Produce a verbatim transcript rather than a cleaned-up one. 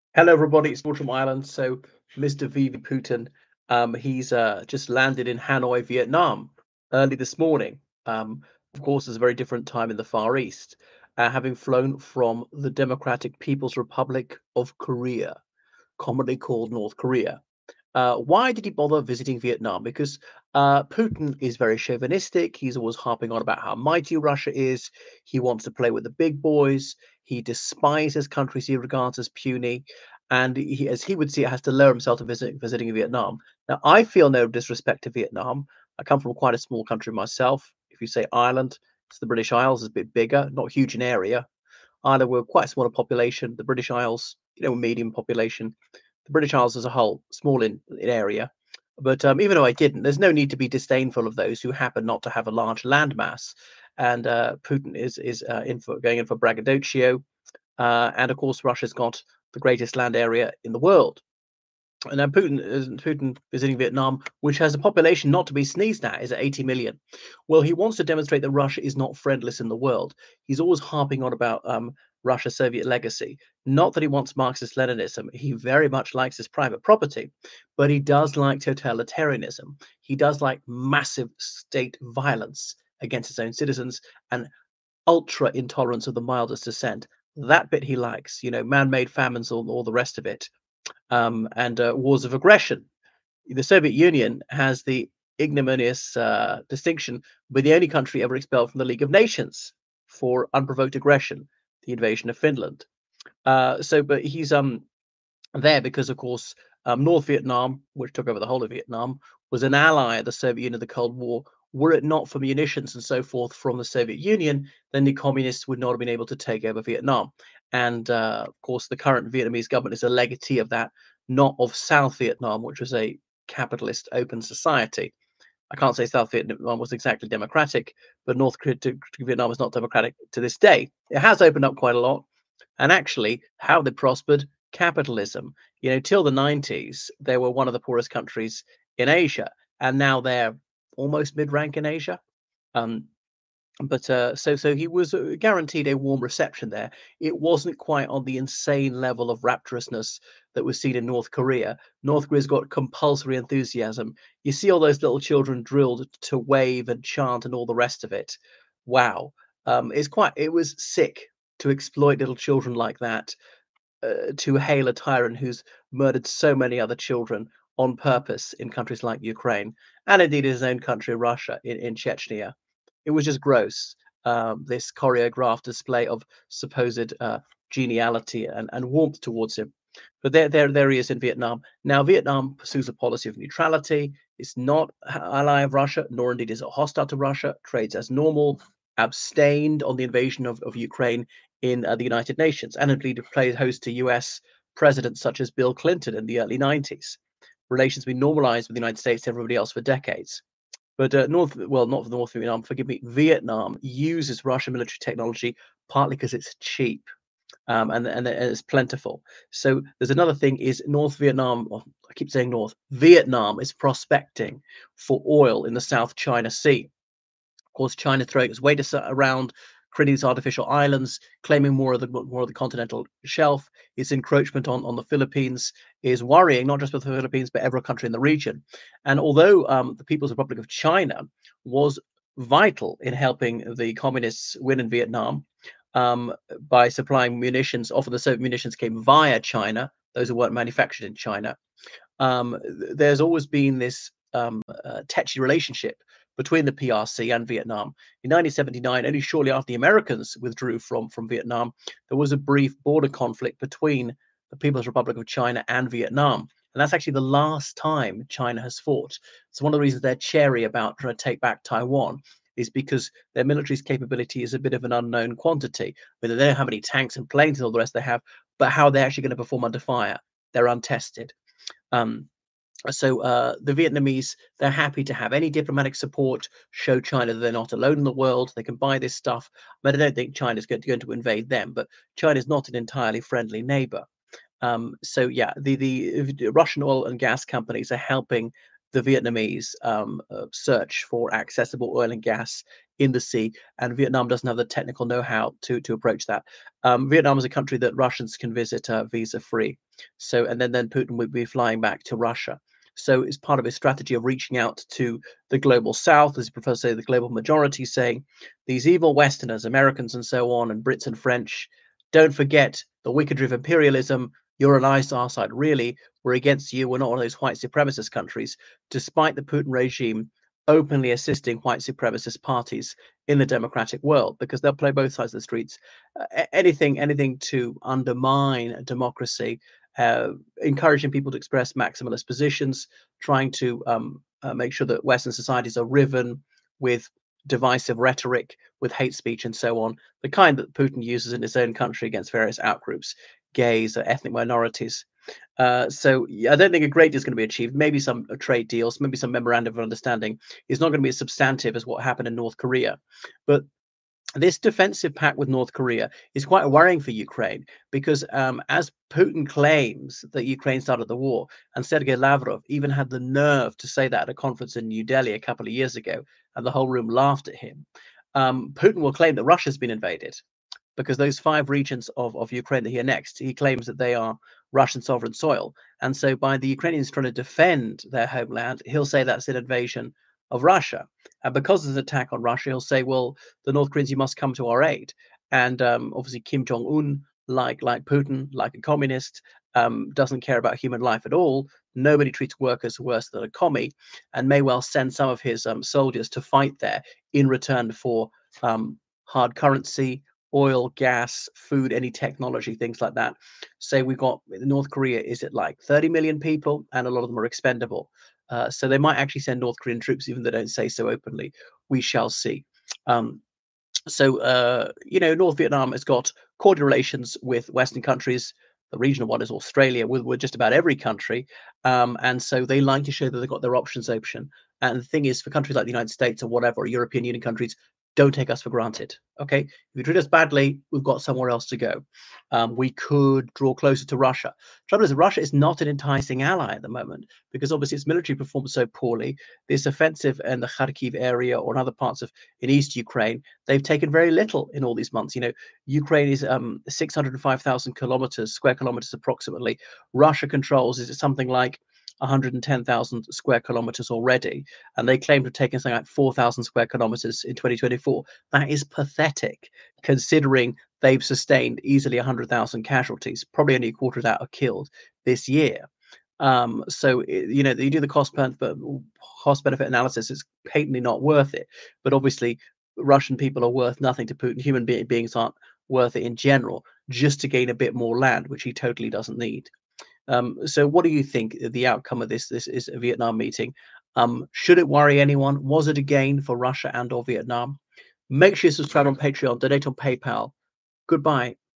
Hello, everybody. It's George from Ireland. So, mister V V Putin, um, he's uh, just landed in Hanoi, Vietnam, early this morning. Um, of course, it's a very different time in the Far East, uh, having flown from the Democratic People's Republic of Korea, commonly called North Korea. Uh, why did he bother visiting Vietnam? Because uh, Putin is very chauvinistic. He's always harping on about how mighty Russia is. He wants to play with the big boys. He despises countries he regards as puny. And he, as he would see it, has to lower himself to visit, visiting Vietnam. Now, I feel no disrespect to Vietnam. I come from quite a small country myself. If you say Ireland, it's the British Isles, is a bit bigger, not huge in area. Ireland, we're quite a smaller population. The British Isles, you know, medium population. The British Isles as a whole, small in, in area. But um, even though I didn't, there's no need to be disdainful of those who happen not to have a large landmass. And uh, Putin is is uh, in for going in for braggadocio. Uh, and of course, Russia's got the greatest land area in the world. And now Putin is Putin visiting Vietnam, which has a population not to be sneezed at, is at eighty million. Well, he wants to demonstrate that Russia is not friendless in the world. He's always harping on about um, Russia's Soviet legacy. Not that he wants Marxist Leninism. He very much likes his private property, but he does like totalitarianism. He does like massive state violence against his own citizens and ultra intolerance of the mildest dissent. That bit he likes, you know, man-made famines, all, all the rest of it, um, and uh, wars of aggression. The Soviet Union has the ignominious uh, distinction of being the only country ever expelled from the League of Nations for unprovoked aggression, the invasion of Finland. Uh, so, but he's um there because, of course, um, North Vietnam, which took over the whole of Vietnam, was an ally of the Soviet Union in the Cold War. Were it not for munitions and so forth from the Soviet Union, then the communists would not have been able to take over Vietnam. And uh, of course, the current Vietnamese government is a legatee of that, not of South Vietnam, which was a capitalist open society. I can't say South Vietnam was exactly democratic, but North Korea to, to Vietnam is not democratic to this day. It has opened up quite a lot, and actually, how they prospered capitalism. You know, till the nineties, they were one of the poorest countries in Asia, and now they're almost mid-rank in Asia. Um, but uh, so so he was uh, guaranteed a warm reception there. It wasn't quite on the insane level of rapturousness that was seen in North Korea. North Korea's got compulsory enthusiasm. You see all those little children drilled to wave and chant and all the rest of it. Wow, um, it's quite. It was sick to exploit little children like that, uh, to hail a tyrant who's murdered so many other children on purpose in countries like Ukraine and indeed his own country, Russia, in, in Chechnya. It was just gross. Um, this choreographed display of supposed uh, geniality and, and warmth towards him. But there, there, there he is in Vietnam. Now, Vietnam pursues a policy of neutrality. It's not an ally of Russia, nor indeed is it hostile to Russia. Trades as normal. Abstained on the invasion of, of Ukraine in uh, the United Nations, and indeed played host to U S presidents such as Bill Clinton in the early nineties. Relations been normalized with the United States and everybody else for decades. But uh, North, well, not for North Vietnam, forgive me, Vietnam uses Russian military technology partly because it's cheap, um, and, and it's plentiful. So there's another thing is North Vietnam, oh, I keep saying North, Vietnam is prospecting for oil in the South China Sea. Of course, China throwing its weight around, creating these artificial islands, claiming more of the more of the continental shelf. Its encroachment on, on the Philippines is worrying, not just for the Philippines, but every country in the region. And although um, the People's Republic of China was vital in helping the communists win in Vietnam, um, by supplying munitions, often the Soviet munitions came via China, those who weren't manufactured in China. Um, there's always been this um, uh, tetchy relationship between the P R C and Vietnam. In nineteen seventy-nine, only shortly after the Americans withdrew from, from Vietnam, there was a brief border conflict between the People's Republic of China and Vietnam. And that's actually the last time China has fought. So one of the reasons they're chary about trying to take back Taiwan is because their military's capability is a bit of an unknown quantity. Whether they know how many tanks and planes and all the rest they have, but how they're actually going to perform under fire, they're untested. Um, so uh, the Vietnamese, they're happy to have any diplomatic support, show China that they're not alone in the world. They can buy this stuff. But I don't think China's going to, going to invade them. But China's not an entirely friendly neighbor. Um, so yeah, the, the the Russian oil and gas companies are helping the Vietnamese um, uh, search for accessible oil and gas in the sea, and Vietnam doesn't have the technical know-how to to approach that. Um, Vietnam is a country that Russians can visit uh, visa-free, so and then then Putin would be flying back to Russia. So it's part of his strategy of reaching out to the global South, as he prefers to say, the global majority, saying these evil Westerners, Americans and so on, and Brits and French, don't forget the wicked of imperialism. You're allies to our side. Really, we're against you. We're not one of those white supremacist countries, despite the Putin regime openly assisting white supremacist parties in the democratic world, because they'll play both sides of the streets. Uh, anything, anything to undermine democracy, uh, encouraging people to express maximalist positions, trying to um, uh, make sure that Western societies are riven with divisive rhetoric, with hate speech, and so on, the kind that Putin uses in his own country against various outgroups, gays, or ethnic minorities. Uh, so yeah, I don't think a great deal is going to be achieved. Maybe some uh, trade deals, maybe some memorandum of understanding. Is not going to be as substantive as what happened in North Korea. But this defensive pact with North Korea is quite worrying for Ukraine because, um, as Putin claims that Ukraine started the war, and Sergei Lavrov even had the nerve to say that at a conference in New Delhi a couple of years ago, and the whole room laughed at him. Um, Putin will claim that Russia's been invaded because those five regions of, of Ukraine that he annexed, he claims that they are Russian sovereign soil. And so by the Ukrainians trying to defend their homeland, he'll say that's an invasion of Russia. And because there's an attack on Russia, he'll say, well, the North Koreans, you must come to our aid. And um, obviously Kim Jong-un, like, like Putin, like a communist, um, doesn't care about human life at all. Nobody treats workers worse than a commie, and may well send some of his um, soldiers to fight there in return for um, hard currency, oil, gas, food, any technology, things like that. Say we've got North Korea, is it like thirty million people, and a lot of them are expendable. Uh, so they might actually send North Korean troops, even though they don't say so openly. We shall see. Um, so, uh, you know, North Vietnam has got cordial relations with Western countries. The regional one is Australia, with, with just about every country. Um, and so they like to show that they've got their options open. And the thing is, for countries like the United States or whatever, or European Union countries, don't take us for granted. Okay. If you treat us badly, we've got somewhere else to go. Um, we could draw closer to Russia. Trouble is, Russia is not an enticing ally at the moment because obviously its military performed so poorly. This offensive in the Kharkiv area or in other parts of in East Ukraine, they've taken very little in all these months. You know, Ukraine is um, six hundred five thousand kilometers, square kilometers approximately. Russia controls is it something like one hundred ten thousand square kilometers already, and they claim to have taken something like four thousand square kilometers in twenty twenty-four. That is pathetic, considering they've sustained easily one hundred thousand casualties. Probably only a quarter of that are killed this year. Um, so you know, you do the cost benefit cost benefit analysis, it's patently not worth it. But obviously, Russian people are worth nothing to Putin. Human be beings aren't worth it in general, just to gain a bit more land, which he totally doesn't need. Um, so what do you think the outcome of this this is a Vietnam meeting? Um, should it worry anyone? Was it a gain for Russia and or Vietnam? Make sure you subscribe on Patreon, donate on PayPal. Goodbye.